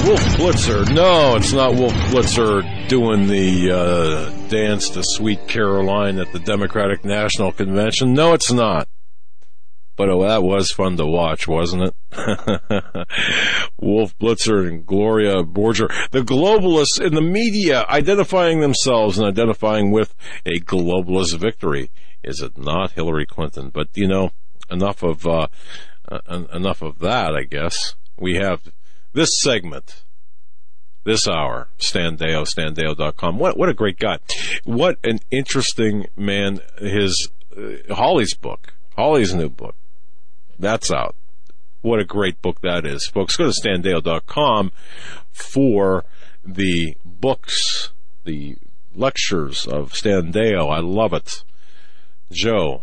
Wolf Blitzer. No, it's not Wolf Blitzer doing the dance to Sweet Caroline at the Democratic National Convention. No, it's not. But that was fun to watch, wasn't it? Wolf Blitzer and Gloria Borger. The globalists in the media identifying themselves and identifying with a globalist victory. Is it not Hillary Clinton? But, you know, enough of that, I guess. We have this segment, this hour, Stan Deyo, StanDeyo.com. What a great guy. What an interesting man. His Holly's new book, that's out. What a great book that is. Folks, go to StanDeyo.com for the books, the lectures of Stan Deyo. I love it. Joe.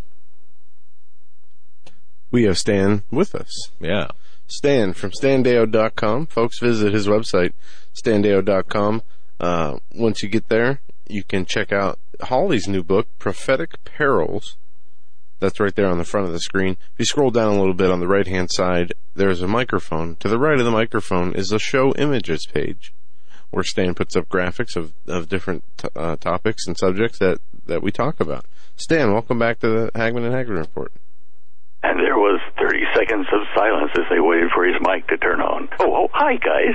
We have Stan with us. Yeah. Stan from StanDeyo.com. Folks, visit his website, StanDeyo.com. Once you get there, you can check out Holly's new book, Prophetic Perils. That's right there on the front of the screen. If you scroll down a little bit on the right-hand side, there's a microphone. To the right of the microphone is the show images page, where Stan puts up graphics of different topics and subjects that we talk about. Stan, welcome back to the Hagman and Hagman Report. And there was 30 seconds of silence as they waited for his mic to turn on. Oh, hi, guys.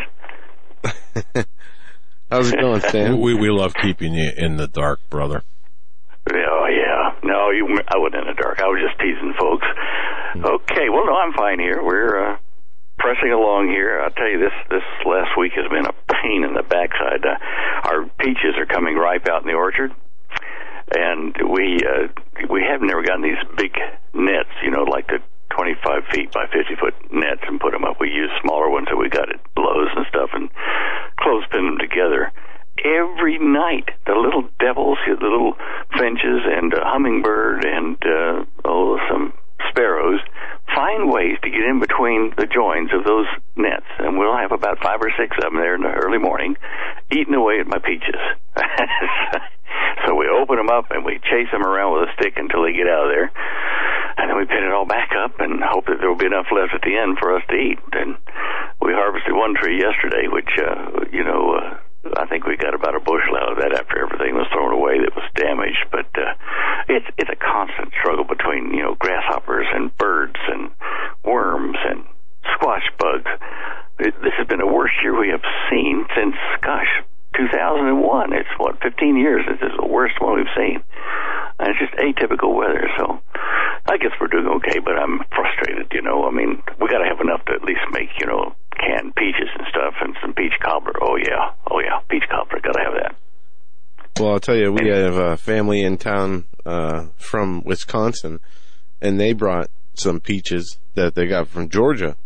How's it going, Stan? We love keeping you in the dark, brother. Oh, yeah. No, I wasn't in the dark. I was just teasing folks. Okay, well, no, I'm fine here. We're pressing along here. I'll tell you, this last week has been a pain in the backside. Our peaches are coming ripe out in the orchard. And we have never gotten these big nets, you know, like the 25 feet by 50 foot nets and put them up. We use smaller ones that we got at Lowe's and stuff and clothespin them together. Every night, the little devils, the little finches and a hummingbird and some sparrows find ways to get in between the joins of those nets, and we'll have about 5 or 6 of them there in the early morning eating away at my peaches. So we open them up and we chase them around with a stick until they get out of there, and then we pin it all back up and hope that there will be enough left at the end for us to eat. And we harvested one tree yesterday, which I think we got about a bushel out of that after everything was thrown away that was damaged. But it's a constant struggle between, you know, grasshoppers and birds and worms and squash bugs. This has been the worst year we have seen since, 2001. It's 15 years. This is the worst one we've seen. And it's just atypical weather, so I guess we're doing okay, but I'm frustrated, you know. I mean, we got to have enough to at least make, you know, canned peaches and stuff and some peach cobbler. Oh yeah, peach cobbler, got to have that. Well, I'll tell you, we have a family in town from Wisconsin, and they brought some peaches that they got from Georgia.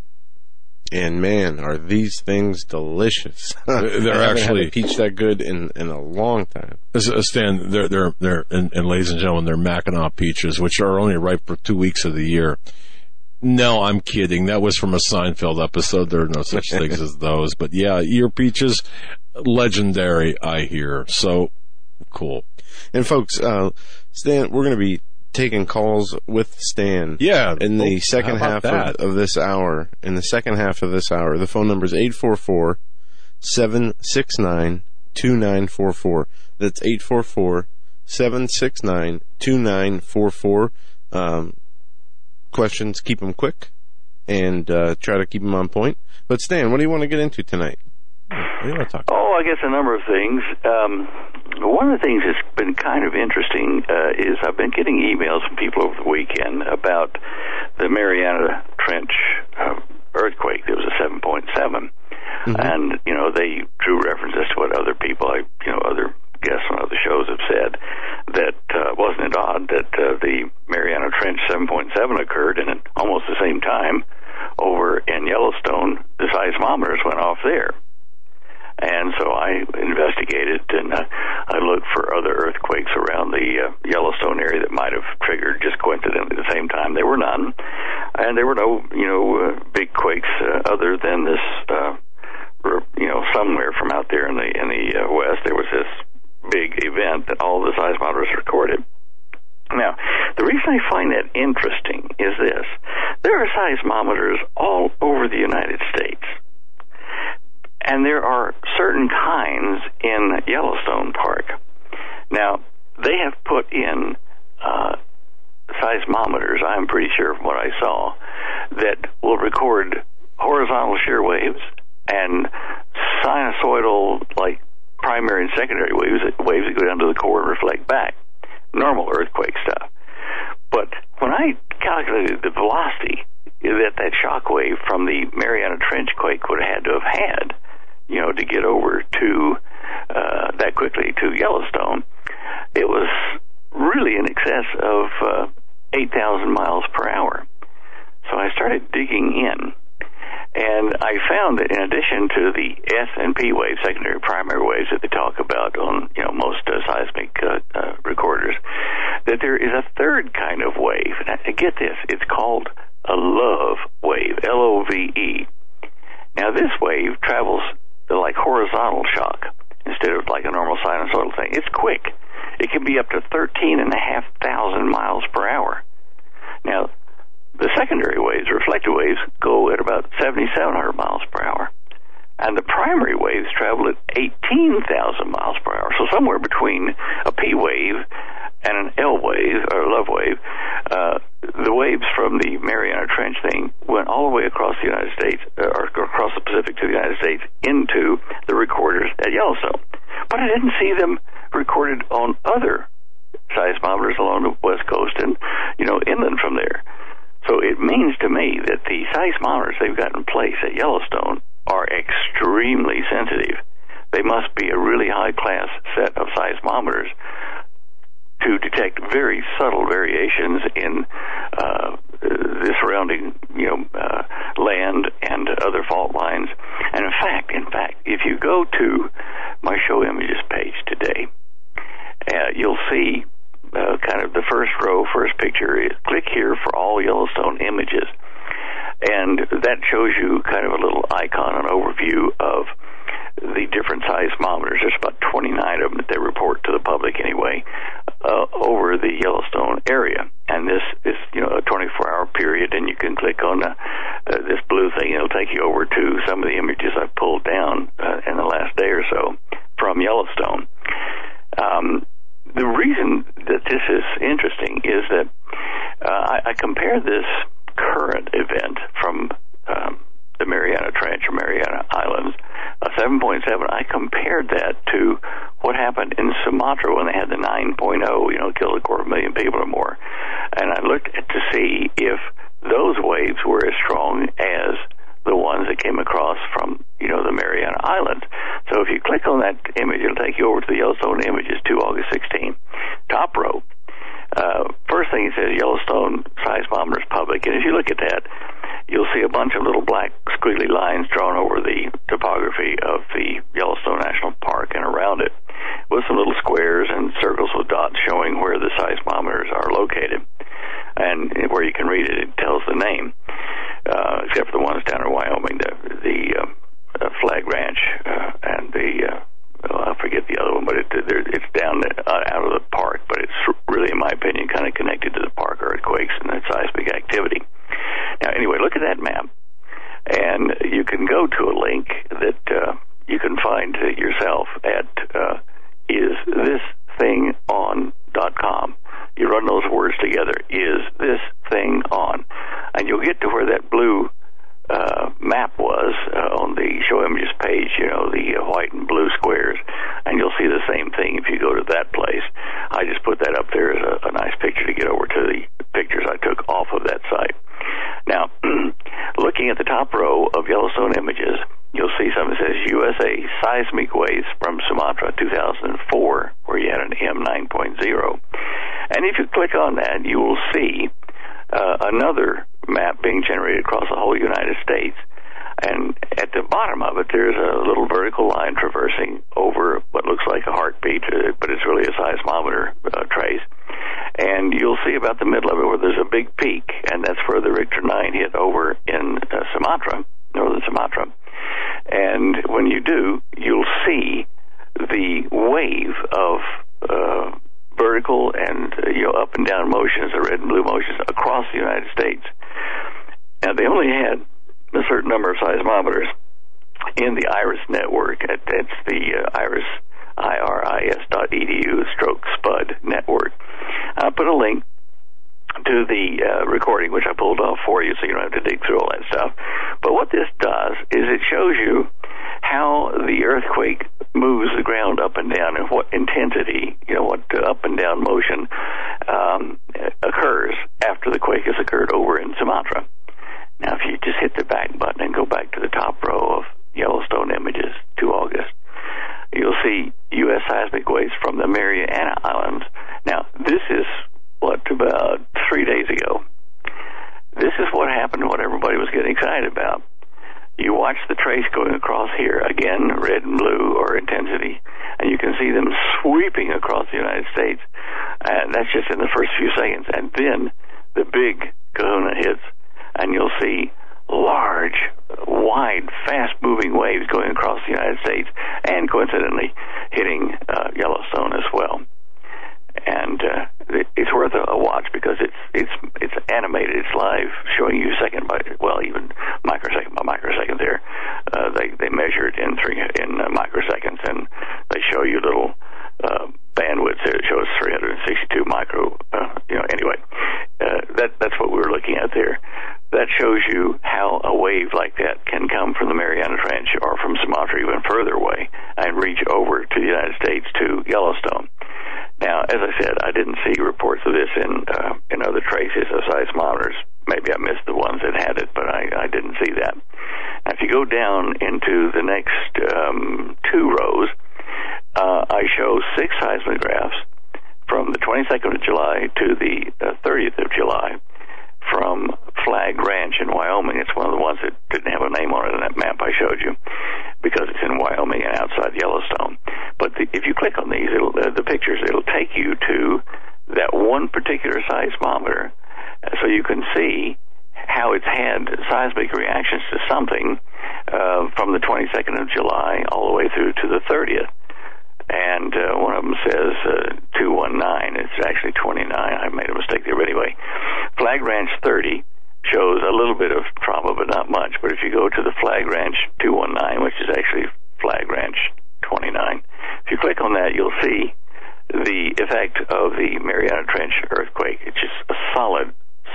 And man, are these things delicious! They're actually peach that good in a long time. Stan, they're and ladies and gentlemen, they're Mackinac peaches, which are only ripe for 2 weeks of the year. No, I'm kidding. That was from a Seinfeld episode. There are no such things as those. But yeah, your peaches, legendary, I hear. So cool. And folks, Stan, we're going to be taking calls with Stan. Yeah. In the second half of this hour. In the second half of this hour, the phone number is 844-769-2944. That's 844-769-2944. Questions, keep them quick, and try to keep them on point. But Stan, what do you want to get into tonight? What do you want to talk about? Oh, I guess a number of things. One of the things that's been kind of interesting is I've been getting emails from people over the weekend about the Mariana Trench earthquake. There was a 7.7, and you know they drew references to what other people, other guests on other shows have said. That wasn't it odd that the Mariana Trench 7.7 occurred, and at almost the same time over in Yellowstone, the seismometers went off there. And so I investigated, and I looked for other earthquakes around the Yellowstone area that might have triggered just coincidentally at the same time. There were none, and there were no, big quakes other than this, somewhere from out there in the west. There was this big event that all the seismometers recorded. Now, the reason I find that interesting is this: there are seismometers all over the United States. And there are certain kinds in Yellowstone Park. Now, they have put in seismometers, I'm pretty sure from what I saw, that will record horizontal shear waves and sinusoidal, like primary and secondary waves that go down to the core and reflect back. Normal earthquake stuff. But when I calculated the velocity that shock wave from the Mariana Trench quake would have had to have had, to get over to that quickly to Yellowstone, it was really in excess of 8,000 miles per hour. So I started digging in, and I found that in addition to the S and P waves, secondary primary waves that they talk about on most seismic recorders, that there is a third kind of wave. And get this, it's called a LOVE wave, L-O-V-E. Now this wave travels like horizontal shock instead of like a normal sinusoidal thing. It's quick. It can be up to 13,500 miles per hour. Now, the secondary waves, reflected waves, go at about 7,700 miles per hour. And the primary waves travel at 18,000 miles per hour. So somewhere between a P wave and an L wave, or LOVE wave, the waves from the Mariana Trench thing went all the way across the United States, or across the Pacific to the United States, into the recorders at Yellowstone. But I didn't see them recorded on other seismometers along the West Coast and, inland from there. So it means to me that the seismometers they've got in place at Yellowstone are extremely sensitive. They must be a really high-class set of seismometers to detect very subtle variations in the surrounding, land and other fault lines. And in fact, if you go to my show images page today, you'll see kind of the first row, first picture. Click here for all Yellowstone images, and that shows you kind of a little icon, an overview of the different seismometers. There's about 29 of them that they report to the public anyway, over the Yellowstone area. And this is, a 24-hour period, and you can click on this blue thing. It'll take you over to some of the images I've pulled down in the last day or so from Yellowstone. The reason that this is interesting is that I compared this current event from the Mariana Trench or Mariana Islands, 7.7. I compared that to what happened in Sumatra when they had the 9.0, killed 250,000 people or more. And I looked to see if those waves were as strong as the ones that came across from, the Mariana Islands. So if you click on that image, it'll take you over to the Yellowstone images, 2 August 16. Top row. First thing it says, Yellowstone seismometers public. And if you look at that, you'll see a bunch of little black squiggly lines drawn over the topography of the Yellowstone National Park and around it, with some little squares and circles with dots showing where the seismometers are located. And where you can read it, it tells the name, except for the ones down in Wyoming, the Flag Ranch and I forget the other one, but it's down out of the park, but it's really, in my opinion, kind of connected to the park earthquakes and that seismic activity. Now, anyway, look at that map, and you can go to a link that you can find yourself at isthisthingon.com. You run those words together, is this thing on, and you'll get to where that blue map was on the show images page, the white and blue squares, and you'll see the same thing if you go to that place. I just put that up there as a nice picture to get over to the pictures I took off of that site. Now, looking at the top row of Yellowstone images, you'll see something that says USA seismic waves from Sumatra 2004, where you had an M9.0. And if you click on that, you will see another map being generated across the whole United States. And at the bottom of it, there's a little vertical line traversing over what looks like a heartbeat, but it's really a seismometer trace. And you'll see about the middle of it where there's a big peak, and that's where the Richter 9 hit over in Sumatra, northern Sumatra. And when you do, you'll see the wave of vertical and up and down motions, the red and blue motions across the United States. Now, they only had a certain number of seismometers, in the IRIS network. It's the IRIS, IRIS.edu/SPUD network. I put a link to the recording, which I pulled off for you, so you don't have to dig through all that stuff. But what this does is it shows you how the earthquake moves the ground up and down and what intensity, what up and down motion occurs after the quake has occurred over in Sumatra. Now, if you just hit the back button and go back to the top row of Yellowstone images to August, you'll see U.S. seismic waves from the Mariana Islands. Now, this is, about 3 days ago. This is what happened, what everybody was getting excited about. You watch the trace going across here, again, red and blue, or intensity, and you can see them sweeping across the United States. And that's just in the first few seconds. And then the big kahuna hits, and you'll see large, wide, fast-moving waves going across the United States, and coincidentally hitting Yellowstone as well. And it's worth a watch because it's animated, it's live, showing you second by, even microsecond by microsecond. There, they measure it in microseconds, and they show you little bandwidths. It shows 362 micro. Anyway, that's what we were looking at there. That shows you how a wave like that can come from the Mariana Trench or from Sumatra even further away and reach over to the United States to Yellowstone. Now, as I said, I didn't see reports of this in other traces of seismometers. Maybe I missed the ones that had it, but I didn't see that. Now, if you go down into the next two rows, I show 6 seismographs from the 22nd of July to the 30th of July from Flag Ranch in Wyoming. It's one of the ones that didn't have a name on it in that map I showed you because it's in Wyoming and outside Yellowstone. But if you click on these, the pictures, it'll take you to that one particular seismometer so you can see how it's had seismic reactions to something from the 22nd of July all the way through to the 30th. And one of them says 219. It's actually 29. I made a mistake there. But anyway, Flag Ranch 30 shows a little bit of trauma, but not much. But if you go to the Flag Ranch 219, which is actually Flag Ranch 29, if you click on that, you'll see the effect of the Mariana Trench earthquake. It's just a solid,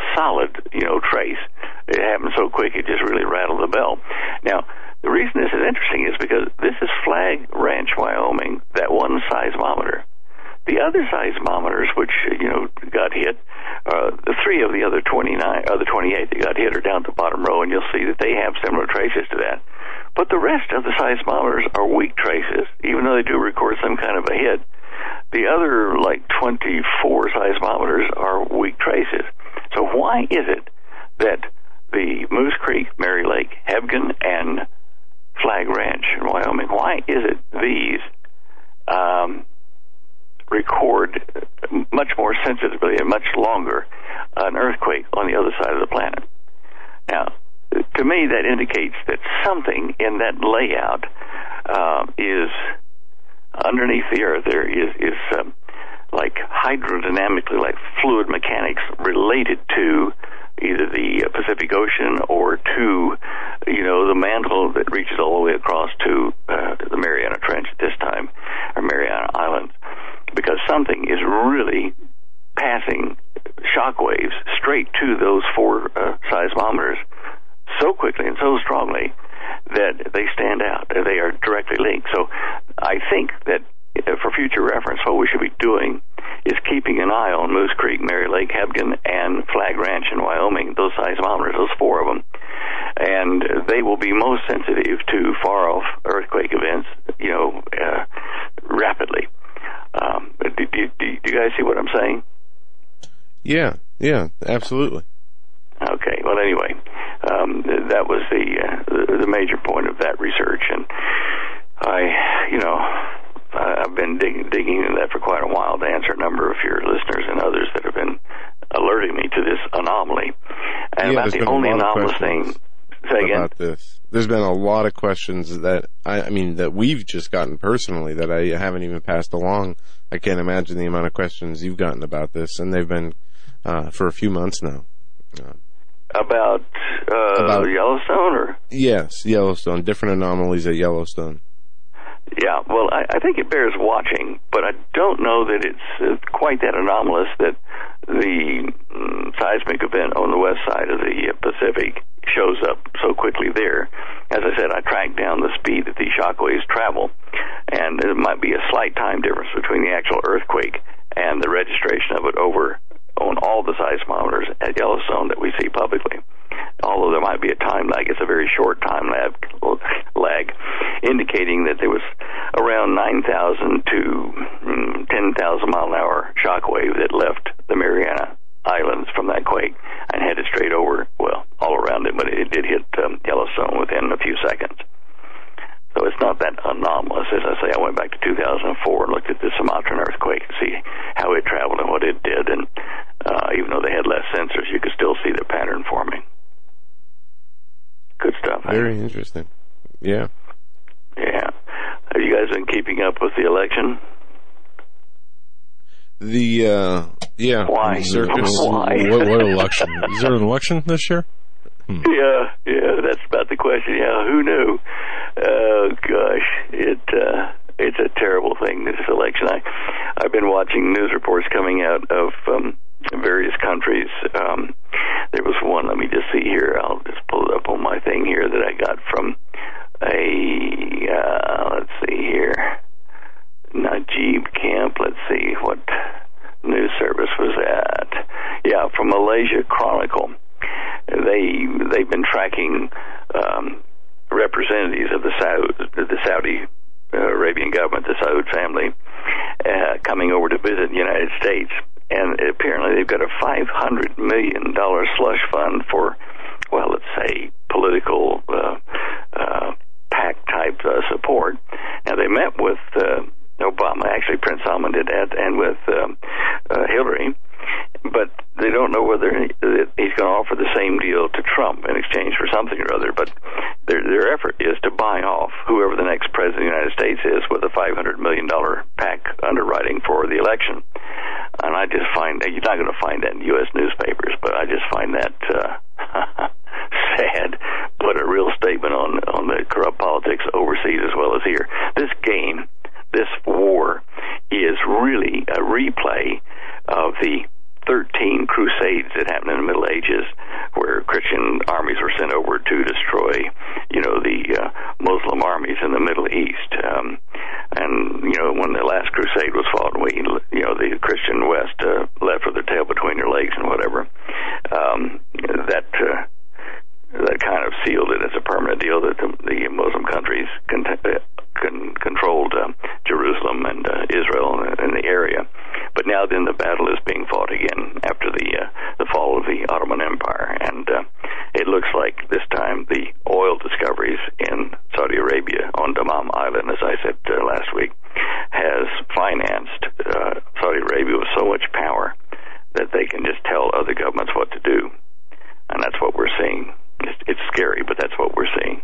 trace. It happened so quick, it just really rattled the bell. Now, the reason this is interesting is because this is Flag Ranch, Wyoming, that one seismometer. The other seismometers, which, got hit, the 3 of the other 28 that got hit are down at the bottom row, and you'll see that they have similar traces to that. But the rest of the seismometers are weak traces, even though they do record some kind of a hit. The other, 24 seismometers are weak traces. So why is it that the Moose Creek, Mary Lake, Hebgen, and Flag Ranch in Wyoming, why is it these record much more sensitively and much longer an earthquake on the other side of the planet? Now, to me, that indicates that something in that layout is underneath the earth. There is like hydrodynamically, like fluid mechanics related to either the Pacific Ocean or to, the mantle that reaches all the way across to the Mariana Trench at this time, or Mariana Islands, because something is really passing shock waves straight to those 4 seismometers so quickly and so strongly that they stand out. They are directly linked. So I think that for future reference, what we should be doing is keeping an eye on Moose Creek, Mary Lake, Hebgen, and Flag Ranch in Wyoming, those seismometers, those 4 of them. And they will be most sensitive to far-off earthquake events, rapidly. Do you guys see what I'm saying? Yeah, absolutely. Okay, well, anyway, that was the major point of that research, and I've been digging into that for quite a while to answer a number of your listeners and others that have been alerting me to this anomaly. And about the only anomalous thing. Say again? About this. There's been a lot of questions that that we've just gotten personally that I haven't even passed along. I can't imagine the amount of questions you've gotten about this, and they've been for a few months now. About Yellowstone, or? Yes, Yellowstone. Different anomalies at Yellowstone. Yeah, well, I think it bears watching, but I don't know that it's quite that anomalous that the seismic event on the west side of the Pacific shows up so quickly there. As I said, I tracked down the speed that these shockwaves travel, and there might be a slight time difference between the actual earthquake and the registration of it over on all the seismometers at Yellowstone that we see publicly. Although there might be a time lag, it's a very short time lag, indicating that there was around 9,000 to 10,000 mile an hour shockwave that left the Mariana Islands from that quake and headed straight over, well, all around it, but it did hit Yellowstone within a few seconds. So it's not that anomalous. As I say, I went back to 2004 and looked at the Sumatran earthquake to see how it traveled and what it did, and even though they had less sensors, you could still see the pattern forming. Good stuff. Very interesting. Yeah. Yeah. Have you guys been keeping up with the election? Yeah. Why? Circus. Why? What election? Is there an election this year? Yeah, that's about the question. Yeah, who knew? Oh gosh, it's a terrible thing, this election. I've been watching news reports coming out of various countries. There was one, let me just see here, I'll just pull it up on my thing here that I got from let's see here, Najib Camp, let's see what news service was that. Yeah, from Malaysia Chronicle. They've been tracking representatives of the Saudi Arabian government, the Saud family, coming over to visit the United States, and apparently they've got a $500 million slush fund for, well, let's say political PAC type support. Now they met with Obama, actually Prince Salman did that, and with Hillary. But they don't know whether he's going to offer the same deal to Trump in exchange for something or other. But their effort is to buy off whoever the next president of the United States is with a $500 million PAC underwriting for the election. And I just find that you're not going to find that in U.S. newspapers, but I just find that sad. Put a real statement on the corrupt politics overseas as well as here. This game, this war, is really a replay of the 13 crusades that happened in the Middle Ages, where Christian armies were sent over to destroy, the Muslim armies in the Middle East. And when the last crusade was fought, the Christian West left with their tail between their legs and whatever. That kind of sealed it as a permanent deal that the Muslim countries controlled Jerusalem and Israel and the area. But now then the battle is being fought again after the fall of the Ottoman Empire, and it looks like this time the oil discoveries in Saudi Arabia on Dammam Island, as I said last week, has financed Saudi Arabia with so much power that they can just tell other governments what to do, and that's what we're seeing. It's scary, but that's what we're seeing.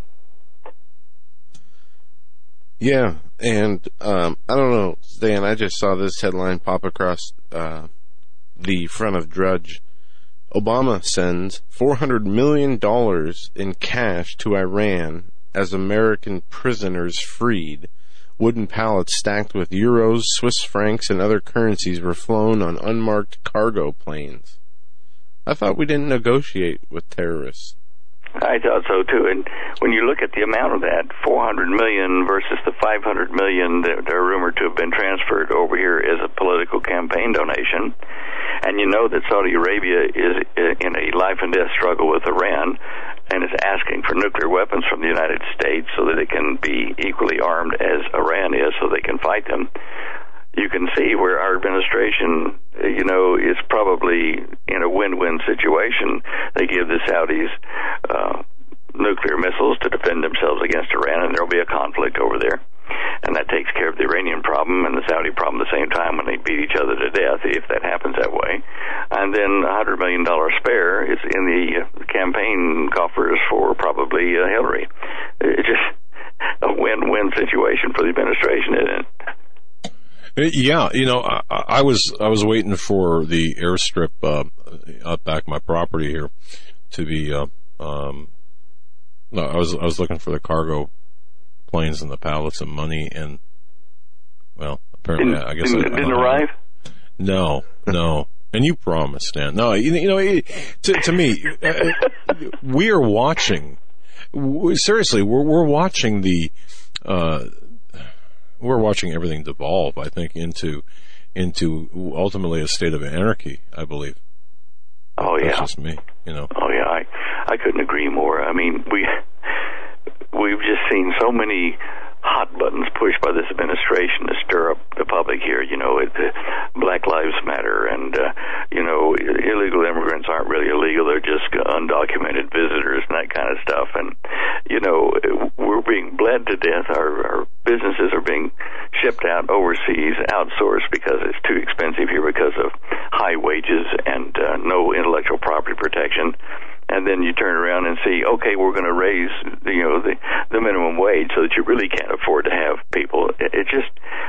Yeah, and I don't know, Stan, I just saw this headline pop across the front of Drudge. Obama sends $400 million in cash to Iran as American prisoners freed. Wooden pallets stacked with euros, Swiss francs, and other currencies were flown on unmarked cargo planes. I thought we didn't negotiate with terrorists. I thought so too, and when you look at the amount of that, $400 million versus the $500 million that are rumored to have been transferred over here as a political campaign donation, and you know that Saudi Arabia is in a life and death struggle with Iran, and is asking for nuclear weapons from the United States so that it can be equally armed as Iran is, so they can fight them. You can see where our administration, is probably in a win-win situation. They give the Saudis nuclear missiles to defend themselves against Iran, and there will be a conflict over there. And that takes care of the Iranian problem and the Saudi problem at the same time when they beat each other to death, if that happens that way. And then $100 million spare is in the campaign coffers for probably Hillary. It's just a win-win situation for the administration, isn't it? Yeah, I was waiting for the airstrip up back my property here to be No, I was looking for the cargo planes and the pallets of money, and well, apparently, I guess didn't arrive. No. And you promised, Stan. No, to me, we are watching. Seriously, we're watching we're watching everything devolve. I think into ultimately a state of anarchy. I believe. Oh yeah, that's just me. Oh yeah, I couldn't agree more. I mean, we've just seen so many hot buttons pushed by this administration to stir up the public here. Black Lives Matter, and illegal immigrants aren't really illegal; they're just undocumented visitors and that kind of stuff. And we're being bled to death. Our businesses are being shipped out overseas, outsourced because it's too expensive here because of high wages and no intellectual property protection. And then you turn around and see, okay, we're going to raise, the minimum wage so that you really can't afford to have people. It just,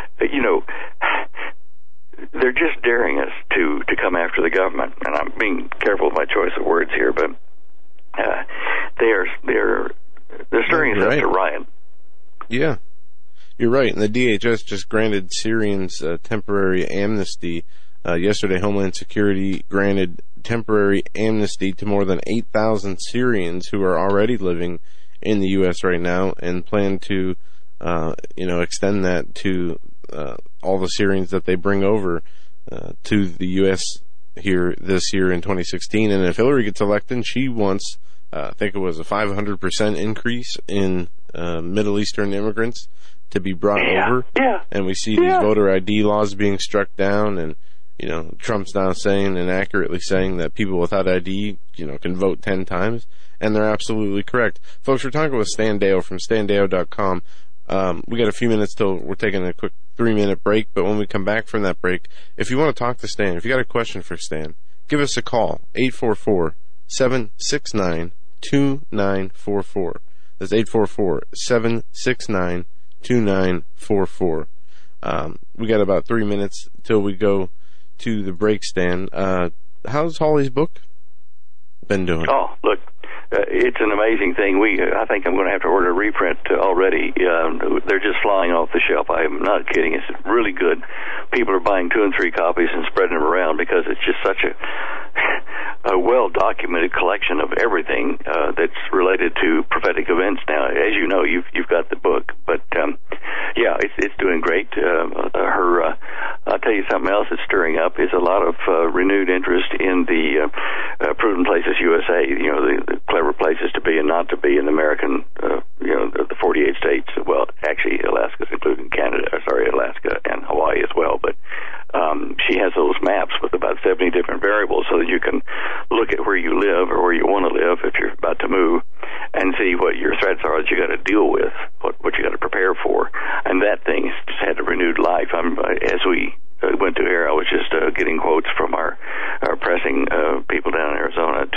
they're just daring us to come after the government. And I'm being careful with my choice of words here, but they're stirring us up to riot. Yeah, you're right. And the DHS just granted Syrians temporary amnesty. Yesterday, Homeland Security granted temporary amnesty to more than 8,000 Syrians who are already living in the U.S. right now, and plan to, extend that to all the Syrians that they bring over to the U.S. here this year in 2016. And if Hillary gets elected, she wants, I think it was a 500% increase in Middle Eastern immigrants to be brought over. Yeah. And we see these voter ID laws being struck down, and Trump's now saying and accurately saying that people without ID, can vote 10 times. And they're absolutely correct. Folks, we're talking with Stan Deyo from standeyo.com. We got a few minutes till we're taking a quick 3-minute break, but when we come back from that break, if you want to talk to Stan, if you got a question for Stan, give us a call, 844-769-2944. That's 844-769-2944. We got about 3 minutes till we go to the break, Stan. How's Holly's book been doing? Oh, look, it's an amazing thing. I think I'm going to have to order a reprint already. They're just flying off the shelf. I'm not kidding. It's really good. People are buying 2 and 3 copies and spreading them around because it's just such a well-documented collection of everything that's related to prophetic events. Now, as you know, you've got the book, but it's doing great. I'll tell you something else that's stirring up is a lot of renewed interest in the Proven Places USA. The clever places to be and not to be in American, the 48 states. Well, actually, Alaska's including Alaska and Hawaii as well. But she has those maps with about 70 different variables so that you can look at where you live or where you want to live if you're about to move and see what your threats are that you got to deal with, what you got to prepare for. And that thing just had a renewed life. As we went to air, I was just getting quotes from our pressing people down in Arizona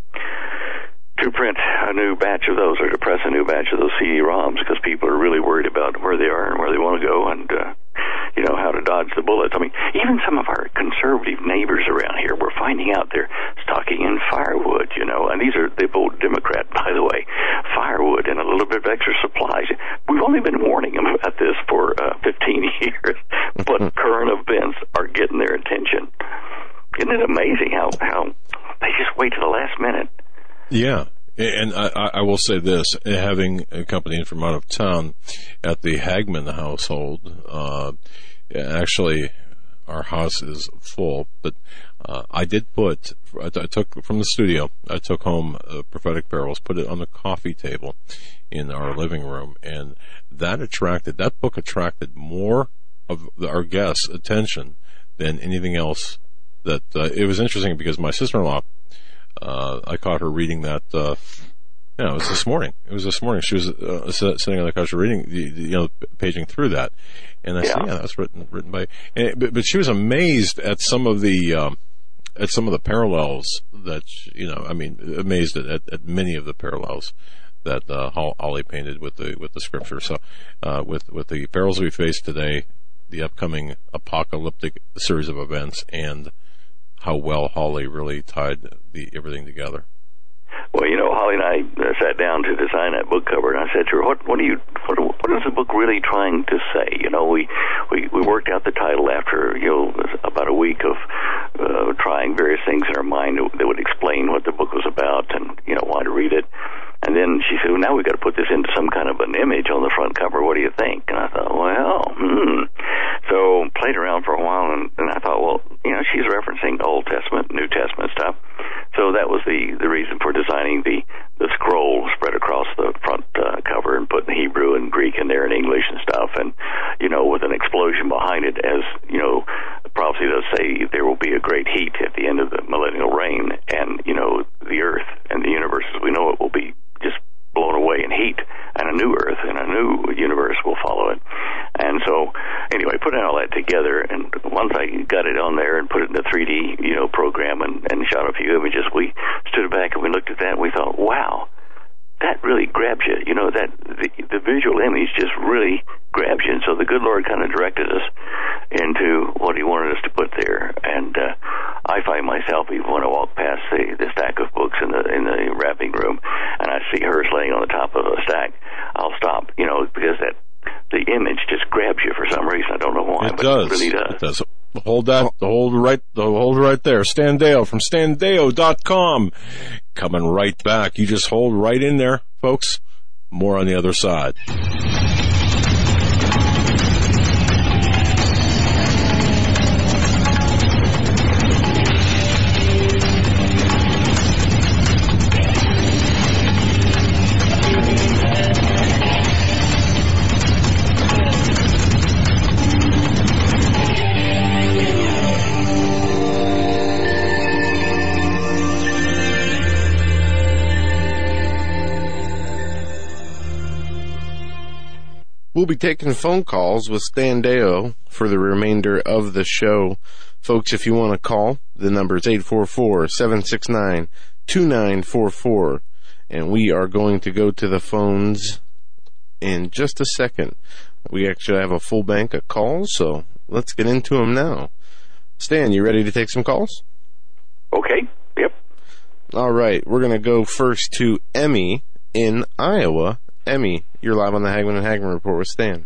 to print a new batch of those, or to press a new batch of those CD-ROMs, because people are really worried about where they are and where they want to go, and how to dodge the bullets. I mean, even some of our conservative neighbors around here, we're finding out they're stocking in firewood, and they vote Democrat, by the way, firewood and a little bit of extra supplies. We've only been warning them about this for 15 years, but current events are getting their attention. Isn't it amazing how they just wait to the last minute? Yeah. And I will say this, having accompanied from out of town at the Hagman household, actually our house is full, but I took from the studio, I took home Prophetic Perils, put it on the coffee table in our living room, and that book attracted more of our guests' attention than anything else. That it was interesting because my sister-in-law, I caught her reading that. It was this morning. She was sitting on the couch reading, paging through that, and I said, "Yeah, that's written by." But she was amazed at some of the parallels that amazed at many of the parallels that Holly painted with the scripture. So, with the perils we face today, the upcoming apocalyptic series of events, and how well Holly really tied everything together. Well, Holly and I sat down to design that book cover, and I said to her, what is the book really trying to say? We worked out the title after, about a week of trying various things in our mind that would explain what the book was about and, why to read it. And then she said, well, now we've got to put this into some kind of an image on the front cover. What do you think? And I thought, So played around for a while, and I thought, well, she's referencing Old Testament, New Testament stuff. So that was the reason for designing the scroll spread across the front cover and putting Hebrew and Greek in there and English and stuff. And, with an explosion behind it, as, prophecy does say there will be a great heat at the end of the millennial reign, and, the earth and the universe as we know it will be just blown away in heat, and a new earth and a new universe will follow it. And so, anyway, putting all that together, and once I got it on there and put it in the 3D, program and shot a few images, we stood back and we looked at that and we thought, wow, that really grabs you. That the visual image just really grabs you. And so the good Lord kind of directed us into what He wanted us to put there. And I find myself, even when I walk past the stack of books in the wrapping room, and I see hers laying on the top of a stack, I'll stop. Because the image just grabs you for some reason. I don't know why, but it really does. It does. Hold right there. Stan Deyo from standeyo.com. Coming right back. You just hold right in there, folks. More on the other side. We'll be taking phone calls with Stan Deyo for the remainder of the show. Folks, if you want to call, the number is 844-769-2944. And we are going to go to the phones in just a second. We actually have a full bank of calls, so let's get into them now. Stan, you ready to take some calls? Okay, yep. All right, we're going to go first to Emmy in Iowa. Emmy, you're live on the Hagman and Hagman Report with Stan.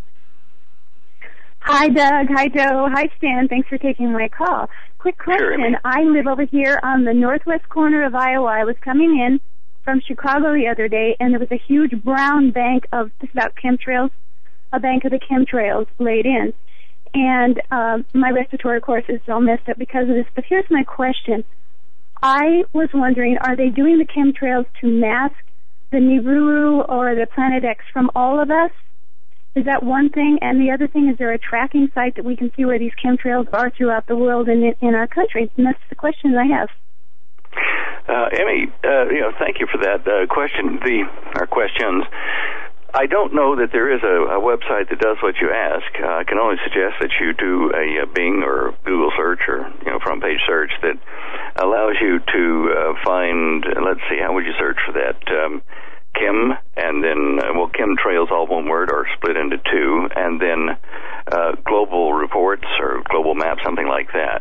Hi, Doug. Hi, Joe. Hi, Stan. Thanks for taking my call. Quick question. Sure, I live over here on the northwest corner of Iowa. I was coming in from Chicago the other day, and there was a huge brown bank of, this is about chemtrails, a bank of the chemtrails laid in. And my respiratory course is all messed up because of this. But here's my question. I was wondering, are they doing the chemtrails to mask the Nibiru or the Planet X from all of us? Is that one thing? And the other thing, is there a tracking site that we can see where these chemtrails are throughout the world and in our country? And that's the question I have. Emmy, thank you for that question. Our questions. I don't know that there is a website that does what you ask. I can only suggest that you do a Bing or Google search or front page search that allows you to find. Let's see, how would you search for that? Chem, and then chemtrails, all one word, are split into two, and then global reports or global map, something like that.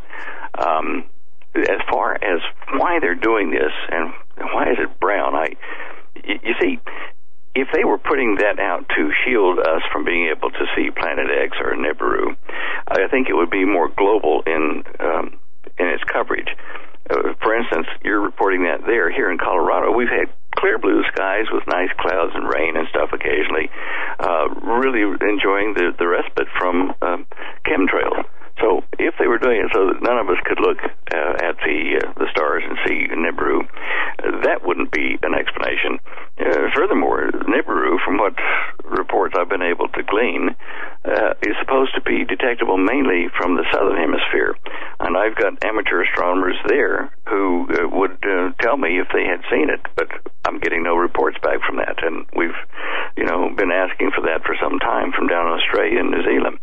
As far as why they're doing this and why is it brown, you see, if they were putting that out to shield us from being able to see Planet X or Nibiru, I think it would be more global in its coverage. For instance, you're reporting that there. Here in Colorado, we've had clear blue skies with nice clouds and rain and stuff occasionally, really enjoying the respite from chemtrails. So if they were doing it so that none of us could look at the stars and see Nibiru, that wouldn't be an explanation. Furthermore, Nibiru, from what reports I've been able to glean, is supposed to be detectable mainly from the southern hemisphere. And I've got amateur astronomers there who would tell me if they had seen it, but I'm getting no reports back from that. And we've, been asking for that for some time from down in Australia and New Zealand.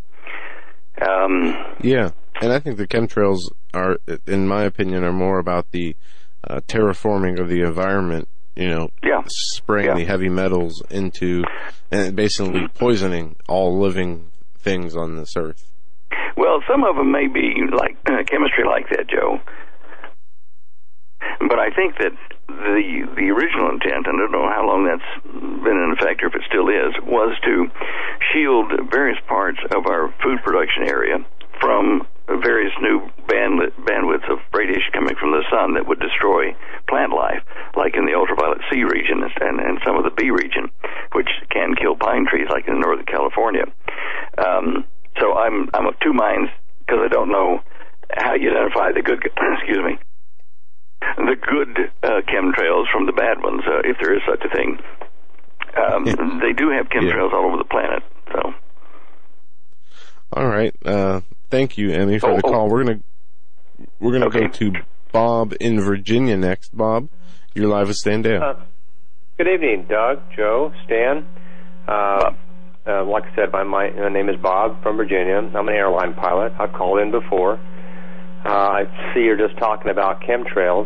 Yeah, and I think the chemtrails are, in my opinion, are more about the terraforming of the environment, spraying the heavy metals into, and basically poisoning all living things on this earth. Well, some of them may be like chemistry like that, Joe. But I think that the original intent, and I don't know how long that's been in effect, or if it still is, was to shield various parts of our food production area from various new bandwidths of radiation coming from the sun that would destroy plant life, like in the ultraviolet C region and some of the B region, which can kill pine trees, like in Northern California. So I'm of two minds, because I don't know how you identify the good, excuse me, the good chemtrails from the bad ones, if there is such a thing. They do have chemtrails all over the planet. So, all right. Thank you, Emmy, for the call. We're gonna go to Bob in Virginia next. Bob, you're live with Stan Deyo. Good evening, Doug, Joe, Stan. Like I said, my name is Bob from Virginia. I'm an airline pilot. I've called in before. I see you're just talking about chemtrails.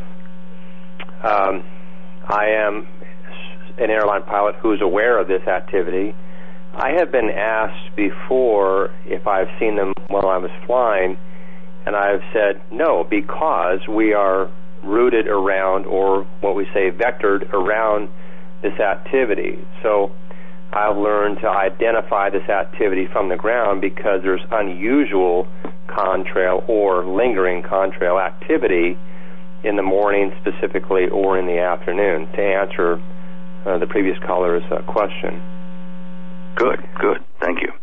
I am an airline pilot who's aware of this activity. I have been asked before if I've seen them while I was flying, and I've said no, because we are rooted around, or what we say, vectored around this activity. So I've learned to identify this activity from the ground because there's unusual contrail or lingering contrail activity in the morning specifically, or in the afternoon, to answer the previous caller's question. Good. Thank you.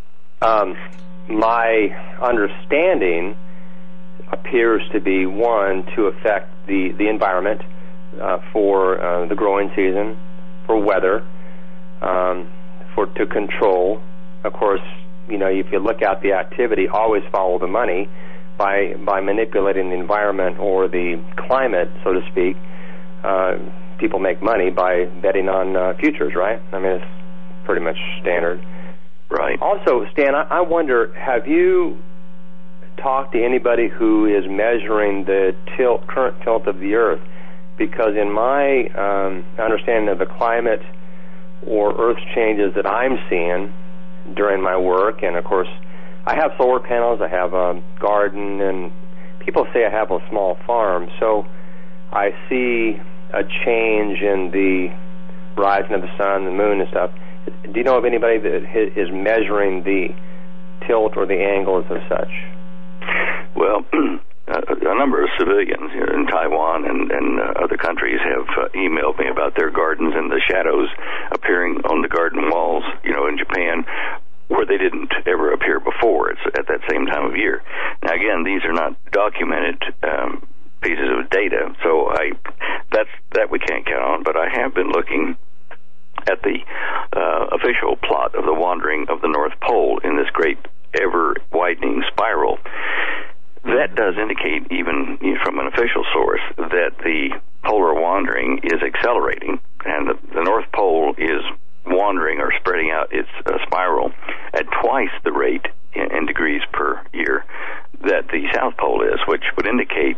My understanding appears to be, one, to affect the environment for the growing season, for weather, to control. Of course, if you look at the activity, always follow the money by manipulating the environment or the climate, so to speak. People make money by betting on futures, right? I mean, it's pretty much standard. Right. Also, Stan, I wonder, have you talked to anybody who is measuring the current tilt of the Earth? Because in my understanding of the climate or Earth changes that I'm seeing during my work, and of course, I have solar panels, I have a garden, and people say I have a small farm, so I see a change in the rising of the sun, the moon, and stuff. Do you know of anybody that is measuring the tilt or the angles of such? Well, a number of civilians here in Taiwan and other countries have emailed me about their gardens and the shadows appearing on the garden walls, in Japan, where they didn't ever appear before. It's at that same time of year. Now, again, these are not documented pieces of data, so that we can't count on, but I have been looking at the official plot of the wandering of the North Pole in this great ever-widening spiral. That does indicate, even from an official source, that the polar wandering is accelerating, and the North Pole is wandering or spreading out its spiral at twice the rate in degrees per year that the South Pole is, which would indicate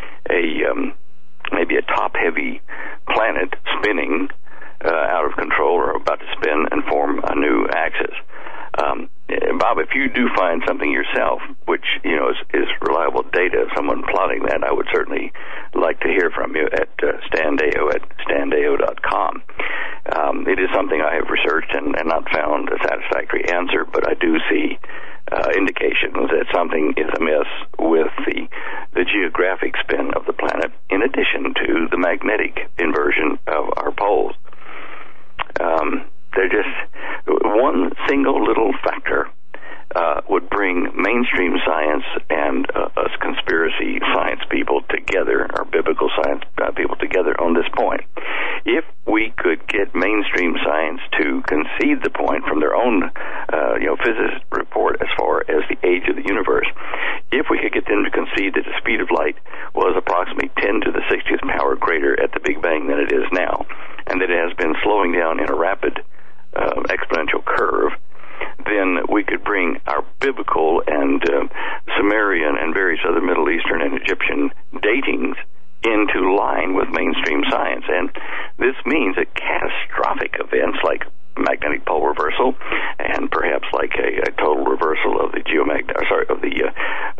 maybe a top-heavy planet spinning out of control, or about to spin and form a new axis. Bob, if you do find something yourself, which is reliable data, someone plotting that, I would certainly like to hear from you at standeo@standeo.com. It is something I have researched and not found a satisfactory answer, but I do see indications that something is amiss with the geographic spin of the planet, in addition to the magnetic inversion of our poles. They're just one single little factor would bring mainstream science and us conspiracy science people together, or biblical science people together on this point. If we could get mainstream science to concede the point from their own physicist report as far as the age of the universe, if we could get them to concede that the speed of light was approximately 10 to the 60th power greater at the Big Bang than it is now, and that it has been slowing down in a rapid exponential curve, then we could bring our biblical and Sumerian and various other Middle Eastern and Egyptian datings into line with mainstream science. And this means that catastrophic events like magnetic pole reversal, and perhaps like a total reversal of the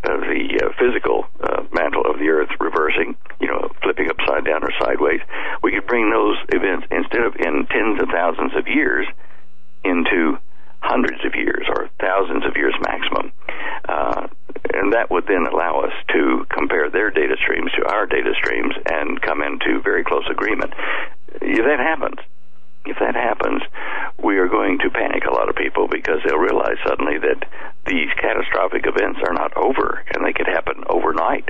physical mantle of the Earth reversing, flipping upside down or sideways, we that would then allow us to compare their data streams to our data streams and come into very close agreement. If that happens, we are going to panic a lot of people because they'll realize suddenly that these catastrophic events are not over, and they could happen overnight.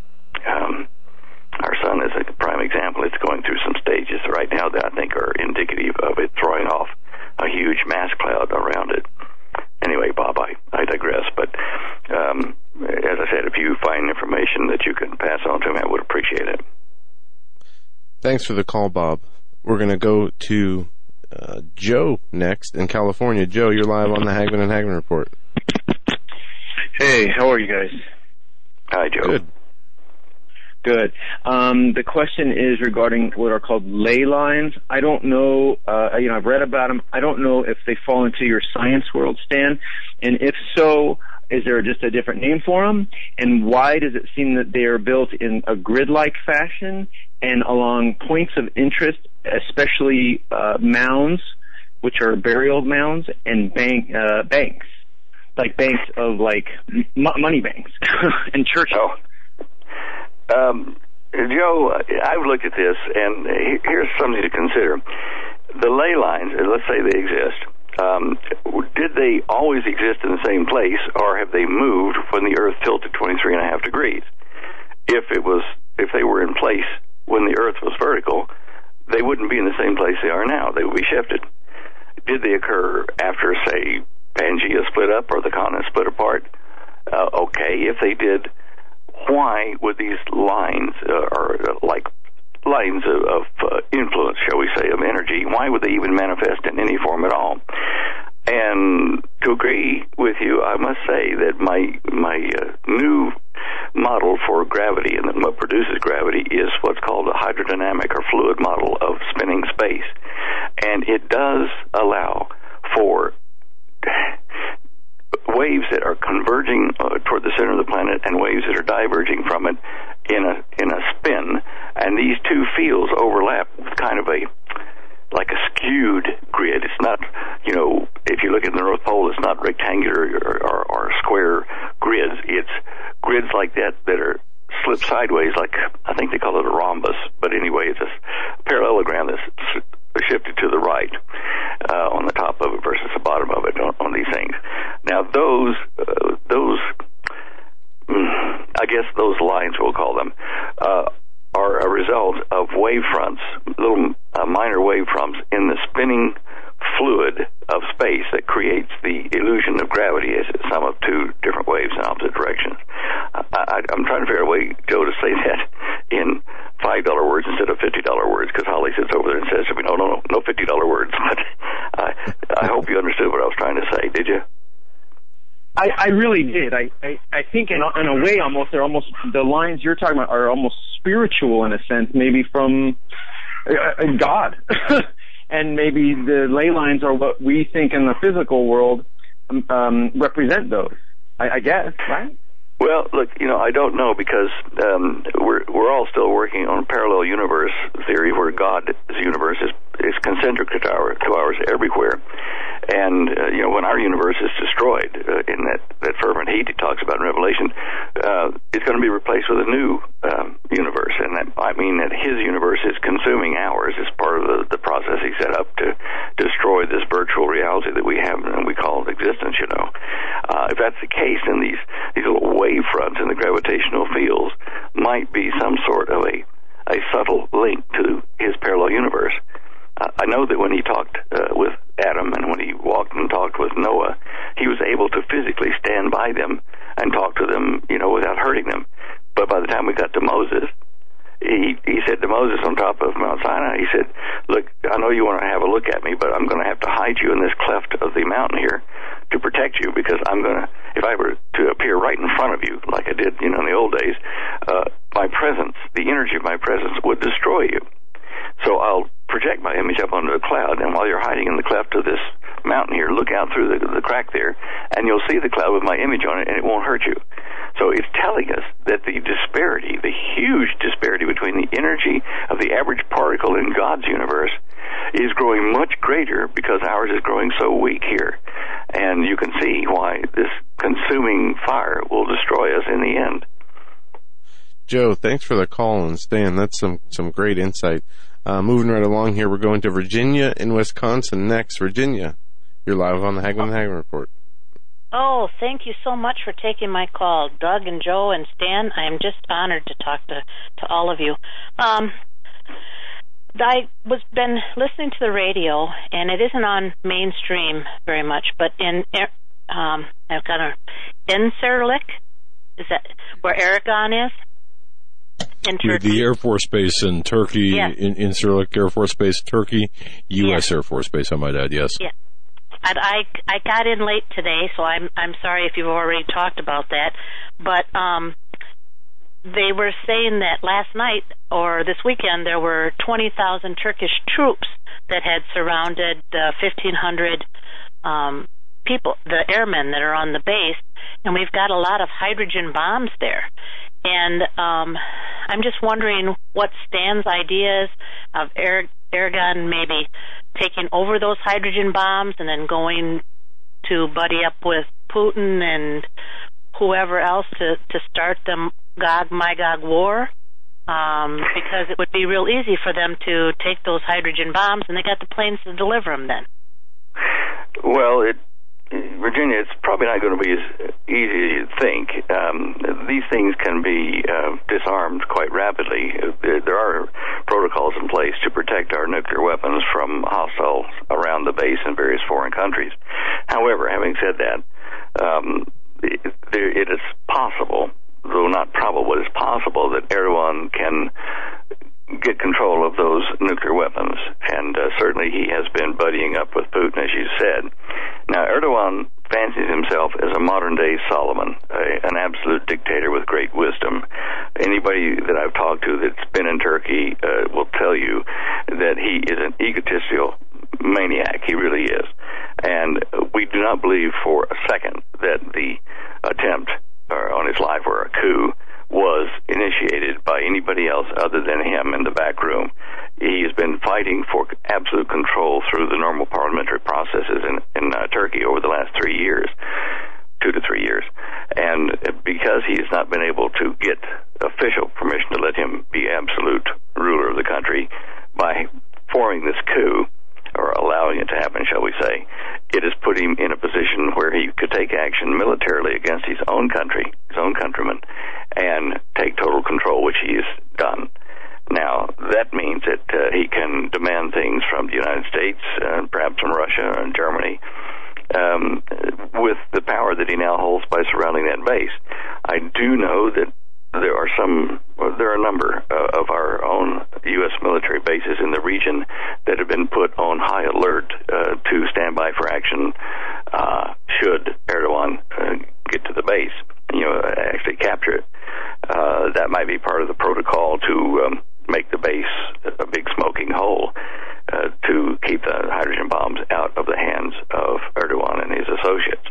Our sun is a prime example. It's going through some stages right now that I think are indicative of it throwing off a huge mass cloud around it. Anyway, Bob, I digress. But as I said, if you find information that you can pass on to me, I would appreciate it. Thanks for the call, Bob. We're going to go to Joe next in California. Joe, you're live on the Hagman and Hagman Report. Hey, how are you guys? Hi, Joe. Good. Good. The question is regarding what are called ley lines. I don't know, I've read about them. I don't know if they fall into your science world, Stan. And if so, is there just a different name for them? And why does it seem that they are built in a grid-like fashion and along points of interest, especially mounds, which are burial mounds, and banks, like banks of money banks and churches? Oh. Joe, I've looked at this, and here's something to consider. The ley lines, let's say they exist. Did they always exist in the same place, or have they moved when the Earth tilted 23.5 degrees? If they were in place when the Earth was vertical, they wouldn't be in the same place they are now. They would be shifted. Did they occur after, say, Pangea split up or the continent split apart? Okay, if they did, why would these lines, or like lines of influence, shall we say, of energy, why would they even manifest in any form at all? And to agree with you, I must say that my new model for gravity and what produces gravity is what's called a hydrodynamic or fluid model of spinning space. And it does allow for waves that are converging toward the center of the planet and waves that are diverging from it in a spin, and these two fields overlap with kind of like a skewed grid. It's not, if you look at the North Pole, it's not rectangular or square grids. It's grids like that are slipped sideways, like I think they call it a rhombus, but anyway, it's a parallelogram that's shifted to the right on the top of it versus the bottom of it on these things. Now those I guess those lines, we'll call them, are a result of wave fronts, little minor wave fronts in the spinning fluid of space that creates the illusion of gravity as a sum of two different waves in opposite directions. I'm trying to figure out a way, Joe, to say that in $5 words instead of $50 words, because Holly sits over there and says to me, no $50 words. But I hope you understood what I was trying to say. Did you? I really did. I think in a way almost the lines you're talking about are almost spiritual in a sense, maybe from God. And maybe the ley lines are what we think in the physical world represent those, I guess, right? Well, look, I don't know, because we're all still working on parallel universe theory, where God's universe is concentric to ours everywhere. And, when our universe is destroyed in that fervent heat he talks about in Revelation, it's going to be replaced with a new universe. And I mean that his universe is consuming ours as part of the process he set up to destroy this virtual reality that we have and we call existence, If that's the case, then these little wave fronts in the gravitational fields might be some sort of a subtle link to his parallel universe. I know that when he talked with Adam and when he walked and talked with Noah, he was able to physically stand by them and talk to them, without hurting them. But by the time we got to Moses, he said to Moses on top of Mount Sinai, he said, look, I know you want to have a look at me, but I'm going to have to hide you in this cleft of the mountain here to protect you, because if I were to appear right in front of you, like I did, in the old days, my presence, the energy of my presence would destroy you. So I'll project my image up onto a cloud, and while you're hiding in the cleft of this mountain here, look out through the crack there, and you'll see the cloud with my image on it, and it won't hurt you. So it's telling us that the disparity, the huge disparity between the energy of the average particle in God's universe is growing much greater because ours is growing so weak here. And you can see why this consuming fire will destroy us in the end. Joe, thanks for the call, and Stan, that's some great insight. Moving right along here, we're going to Virginia and Wisconsin next. Virginia, you're live on the Hagmann and Hagmann Report. Oh, thank you so much for taking my call, Doug and Joe and Stan. I am just honored to talk to all of you. I was been listening to the radio, and it isn't on mainstream very much, but I've got Incirlik, is that where Aragon is? In Turkey. The Air Force Base in Turkey, yes. in Incirlik Air Force Base, Turkey, U.S. Yes. Air Force Base, I might add, yes. Yeah. And I got in late today, so I'm sorry if you've already talked about that. But they were saying that last night or this weekend there were 20,000 Turkish troops that had surrounded 1,500 people, the airmen that are on the base, and we've got a lot of hydrogen bombs there. And I'm just wondering what Stan's ideas of Erdogan maybe taking over those hydrogen bombs and then going to buddy up with Putin and whoever else to start the Gog-Magog war, because it would be real easy for them to take those hydrogen bombs, and they got the planes to deliver them then. Well, Virginia, it's probably not going to be as easy as you think. These things can be disarmed quite rapidly. There are protocols in place to protect our nuclear weapons from hostiles around the base in various foreign countries. However, having said that, it is possible, though not probable, it is possible that Erdogan can get control of those nuclear weapons, and certainly he has been buddying up with Putin, as you said. Now, Erdogan fancies himself as a modern-day Solomon, an absolute dictator with great wisdom. Anybody that I've talked to that's been in Turkey will tell you that he is an egotistical maniac. He really is. And we do not believe for a second that the attempt on his life or a coup was initiated by anybody else other than him in the back room. He has been fighting for absolute control through the normal parliamentary processes in Turkey over the last 3 years, 2 to 3 years. And because he has not been able to get official permission to let him be absolute ruler of the country, by forming this coup, or allowing it to happen, shall we say, it has put him in a position where he could take action militarily against his own country, his own countrymen, and take total control, which he has done. Now, that means that he can demand things from the United States, perhaps from Russia and Germany, with the power that he now holds by surrounding that base. I do know that there are a number of our own U.S. military bases in the region that have been put on high alert to stand by for action should Erdogan get to the base, actually capture it. That might be part of the protocol to make the base a big smoking hole to keep the hydrogen bombs out of the hands of Erdogan and his associates.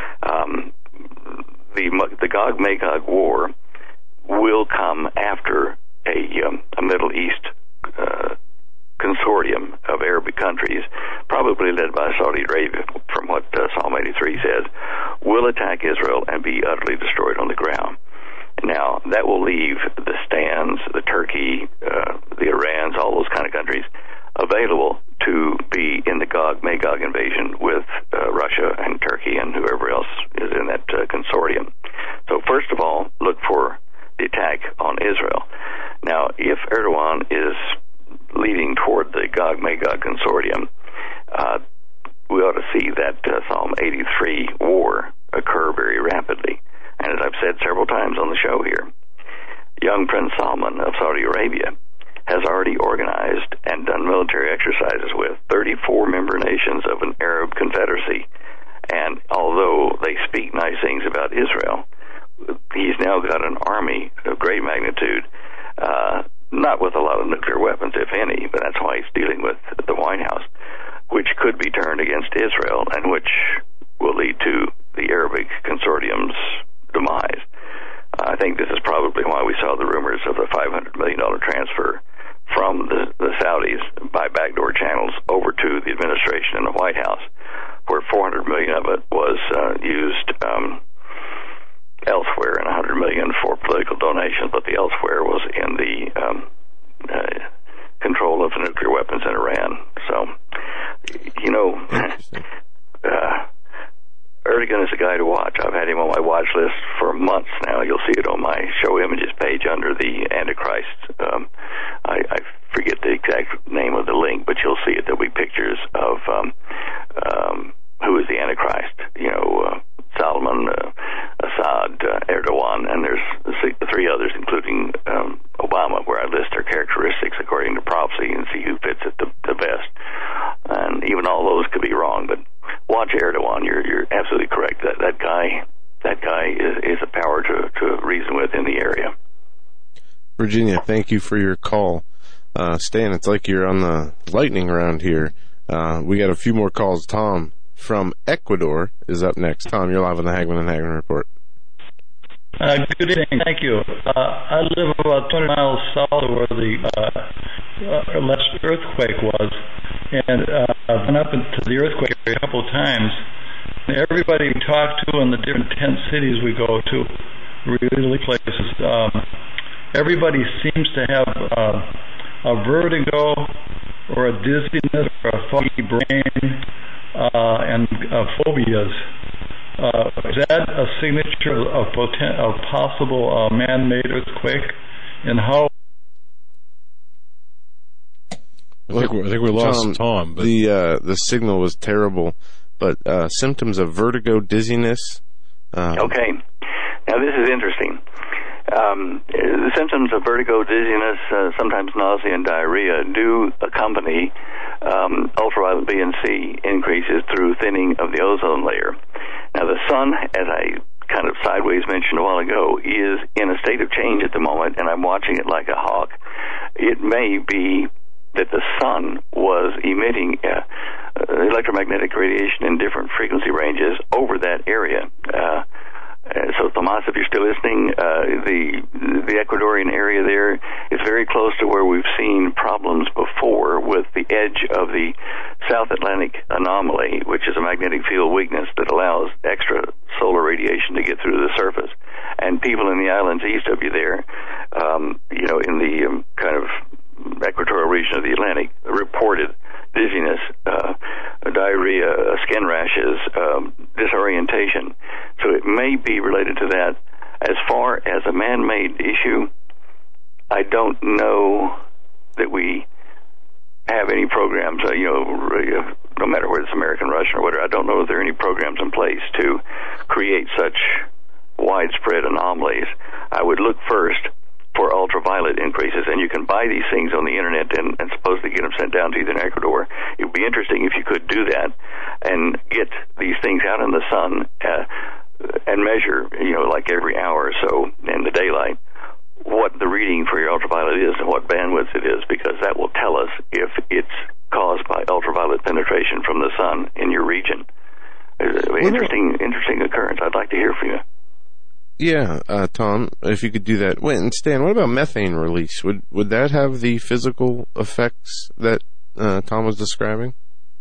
The Gog-Magog war will come after a Middle East consortium of Arabic countries, probably led by Saudi Arabia, from what Psalm 83 says, will attack Israel and be utterly destroyed on the ground. Now, that will leave the Stans, the Turkey, the Irans, all those kind of countries available to be in the Gog-Magog invasion with Russia and Turkey and whoever else is in that consortium. So first of all, look for the attack on Israel. Now, if Erdogan is leading toward the Gog-Magog consortium, we ought to see that Psalm 83 war occur very rapidly. And as I've said several times on the show here, young Prince Salman of Saudi Arabia has already organized and done military exercises with 34 member nations of an Arab confederacy. And although they speak nice things about Israel, he's now got an army of great magnitude, not with a lot of nuclear weapons, if any, but that's why he's dealing with the White House, which could be turned against Israel and which will lead to the Arabic consortium's demise. I think this is probably why we saw the rumors of the $500 million transfer from the Saudis by backdoor channels over to the administration in the White House. where 400 million of it was used elsewhere, and 100 million for political donations, but the elsewhere was in the control of nuclear weapons in Iran. So, Erdogan is a guy to watch. I've had him on my watch list for months now. You'll see it on my show images page under the Antichrist. I forget the exact name of the link, but you'll see it. There'll be pictures of who is the Antichrist. Salman, Assad, Erdogan, and there's three others, including Obama, where I list their characteristics according to prophecy and see who fits it the best. And even all those could be wrong, but watch Erdogan. You're absolutely correct. That guy is a power to reason with in the area. Virginia, thank you for your call. Stan, it's like you're on the lightning round here. We got a few more calls. Tom from Ecuador is up next. Tom, you're live on the Hagman and Hagman Report. Good evening. Thank you. I live about 20 miles south of where the last earthquake was, and I've been up into the earthquake area a couple of times. And everybody we talk to in the different tent cities we go to, really places, everybody seems to have a vertigo or a dizziness or a foggy brain and phobias. Is that a signature of possible man-made earthquake? And how? I think we lost Tom. But the signal was terrible, but symptoms of vertigo, dizziness. Okay, now this is interesting. The symptoms of vertigo, dizziness, sometimes nausea and diarrhea do accompany ultraviolet B and C increases through thinning of the ozone layer. Now, the sun, as I kind of sideways mentioned a while ago, is in a state of change at the moment, and I'm watching it like a hawk. It may be that the sun was emitting electromagnetic radiation in different frequency ranges over that area. So, Tomas, if you're still listening, the Ecuadorian area there is very close to where we've seen problems before with the edge of the South Atlantic anomaly, which is a magnetic field weakness that allows extra solar radiation to get through the surface. And people in the islands east of you there, in the kind of equatorial region of the Atlantic, reported dizziness, diarrhea, skin rashes, disorientation. So it may be related to that. As far as a man-made issue, I don't know that we have any programs, no matter whether it's American, Russian, or whatever, I don't know if there are any programs in place to create such widespread anomalies. I would look first for ultraviolet increases, and you can buy these things on the internet and supposedly get them sent down to you in Ecuador. It would be interesting if you could do that and get these things out in the sun and measure, like every hour or so in the daylight, what the reading for your ultraviolet is and what bandwidth it is, because that will tell us if it's caused by ultraviolet penetration from the sun in your region. Interesting occurrence. I'd like to hear from you. Yeah, Tom, if you could do that. Wait, and Stan, what about methane release? Would that have the physical effects that Tom was describing?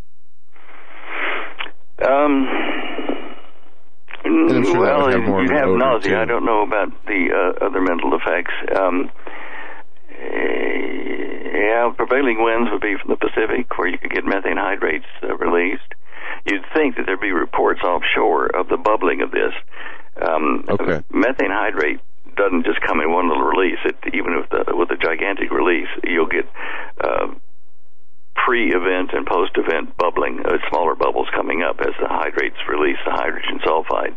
Well, you have nausea. Too. I don't know about the other mental effects. Prevailing winds would be from the Pacific, where you could get methane hydrates released. You'd think that there'd be reports offshore of the bubbling of this. Okay. Methane hydrate doesn't just come in one little release. Even with a gigantic release, you'll get pre-event and post-event bubbling, smaller bubbles coming up as the hydrates release the hydrogen sulfide.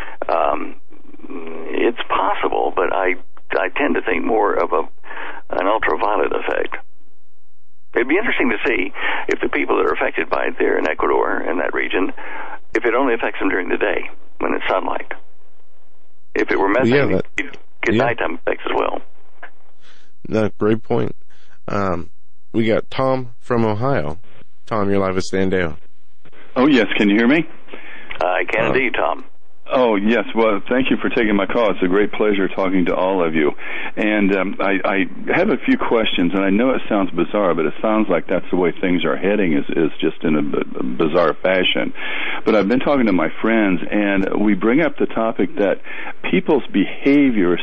It's possible, but I tend to think more of an ultraviolet effect. It'd be interesting to see if the people that are affected by it there in Ecuador and that region, if it only affects them during the day when it's sunlight. If it were methane, you'd get nighttime effects as well. No, great point. We got Tom from Ohio. Tom, you're live at Standeo. Oh, yes. Can you hear me? I can indeed, Tom. Oh, yes. Well, thank you for taking my call. It's a great pleasure talking to all of you. And I have a few questions, and I know it sounds bizarre, but it sounds like that's the way things are heading, is just in a bizarre fashion. But I've been talking to my friends, and we bring up the topic that people's behavior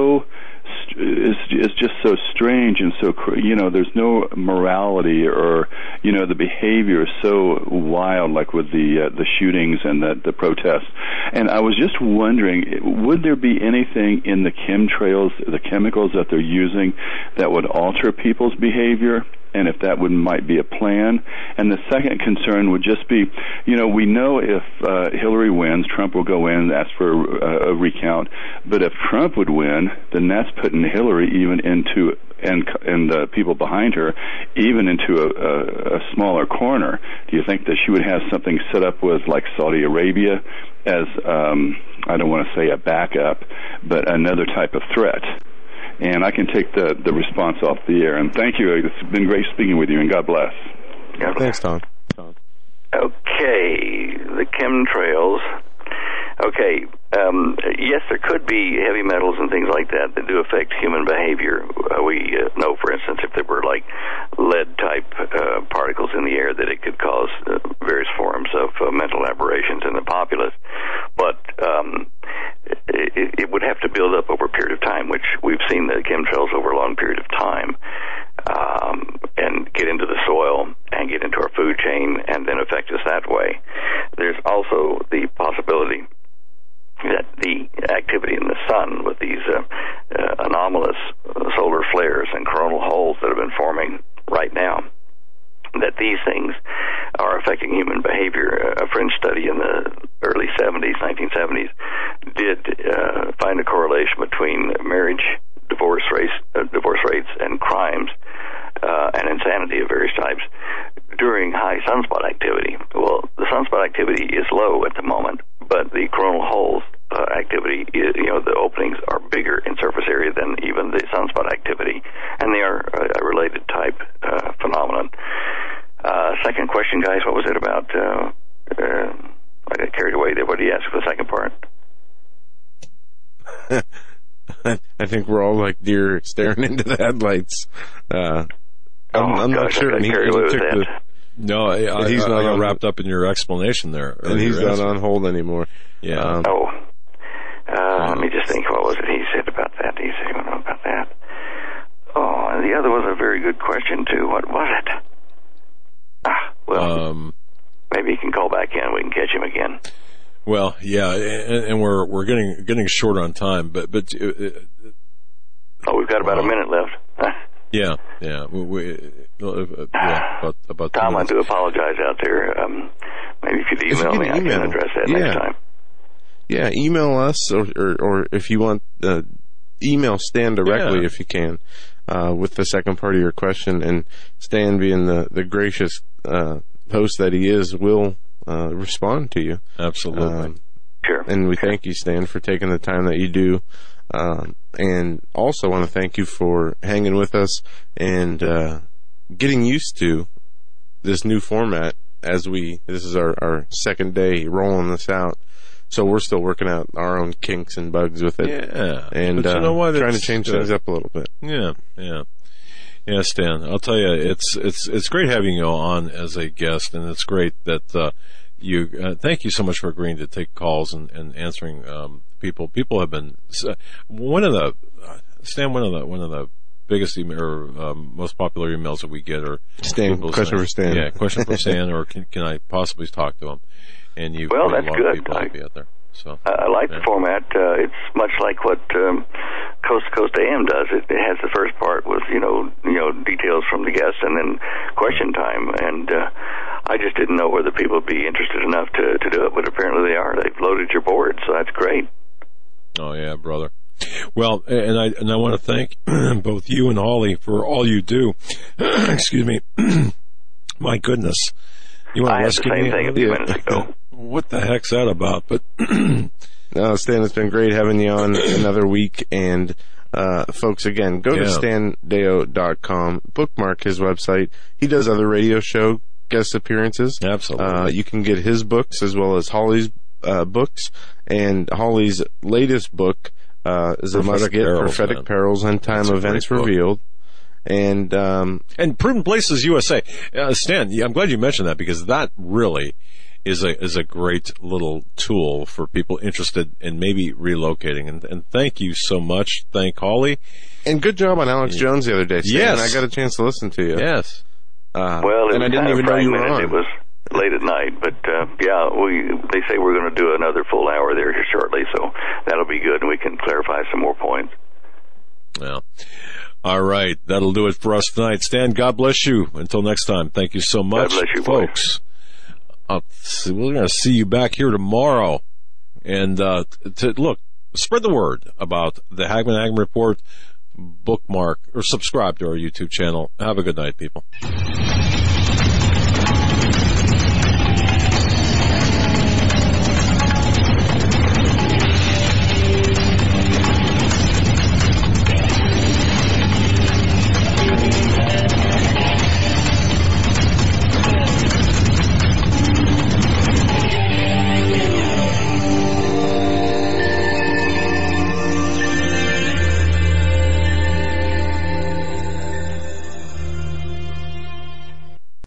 is just so strange and so, there's no morality, or, the behavior is so wild, like with the shootings and the protests. And I was just wondering, would there be anything in the chemtrails, the chemicals that they're using, that would alter people's behavior? And if that might be a plan. And the second concern would just be, we know if Hillary wins, Trump will go in and ask for a recount. But if Trump would win, then that's putting Hillary even into, and the people behind her, even into a smaller corner. Do you think that she would have something set up with, like, Saudi Arabia as, I don't want to say a backup, but another type of threat? And I can take the response off the air. And thank you. It's been great speaking with you, and God bless. Thanks, Tom. Okay, the chemtrails. Okay, yes, there could be heavy metals and things like that do affect human behavior. We know, for instance, if there were like lead-type particles in the air, that it could cause various forms of mental aberrations in the populace. But it would have to build up over a period of time, which we've seen the chemtrails over a long period of time, and get into the soil and get into our food chain and then affect us that way. There's also the possibility that the activity in the sun with these anomalous solar flares and coronal holes that have been forming right now, that these things are affecting human behavior. A French study in the early 1970s, did find a correlation between marriage, divorce rates, and crimes and insanity of various types during high sunspot activity. Well, the sunspot activity is low at the moment, but the coronal holes activity, the openings are bigger in surface area than even the sunspot activity, and they are a related type phenomenon. Second question, guys, what was it about? I got carried away there. What did you ask for the second part? I think we're all like deer staring into the headlights. I'm not sure. No, I got wrapped up in your explanation there. And he's not on hold anymore. Yeah. Let me just think. What was it he said about that? He said about that. Oh, and the other was a very good question, too. What was it? Maybe he can call back in. We can catch him again. Well, yeah, and we're getting short on time, but we've got about a minute left. Yeah. About Tom, I do apologize out there. Maybe if you'd email me, I can address that next time. Yeah, email us, or if you want, email Stan directly if you can, with the second part of your question. And Stan, being the gracious host that he is, will respond to you. Absolutely. Sure. And we thank you, Stan, for taking the time that you do. And also want to thank you for hanging with us and getting used to this new format this is our second day rolling this out. So we're still working out our own kinks and bugs with it. Yeah. And but you know what? trying to change things up a little bit. Yeah, Stan, I'll tell you, it's great having you on as a guest, and it's great that you thank you so much for agreeing to take calls and answering people. People have been one of the biggest most popular emails that we get are Stan, question for Stan. Yeah, question for Stan, or can I possibly talk to him? And you've well, got that's a lot good. of people happy out there. So I like the format. It's much like what Coast to Coast AM does. It has the first part with details from the guests, and then question time. And I just didn't know whether people would be interested enough to do it, but apparently they are. They've loaded your board, so that's great. Oh yeah, brother. Well, and I want to thank both you and Holly for all you do. Excuse me. My goodness. You want to rescue me? I had the same thing a few minutes ago. What the heck's that about? But no, Stan, it's been great having you on another week. And folks, again, go to standeo.com, bookmark his website. He does other radio show guest appearances. Absolutely. You can get his books as well as Holly's books, and Holly's latest book is a must-get, Prophetic Perils, End Time Events Revealed. And Prudent Places USA. Stan, I'm glad you mentioned that, because that really is a great little tool for people interested in maybe relocating. And thank you so much. Thank Holly. And good job on Alex Jones the other day, Stan. Yes. I got a chance to listen to you. Yes. Well, and I didn't even know you were on. It was late at night, but they say we're going to do another full hour there here shortly, so that'll be good, and we can clarify some more points. Well, all right, that'll do it for us tonight. Stan, God bless you. Until next time, thank you so much, God bless you, folks. We're going to see you back here tomorrow, and look, spread the word about the Hagmann Report. Bookmark or subscribe to our YouTube channel. Have a good night, people.